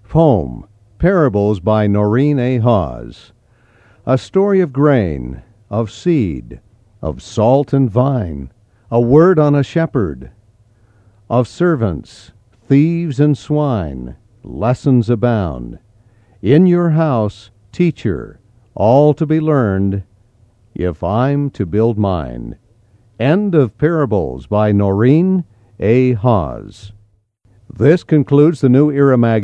Poem, Parables by Noreen A. Hawes. A story of grain, of seed, of salt and vine, a word on a shepherd. Of servants, thieves, and swine, lessons abound. In your house, teacher, all to be learned, if I'm to build mine. End of Parables by Noreen A. Hawes. This concludes the New Era magazine.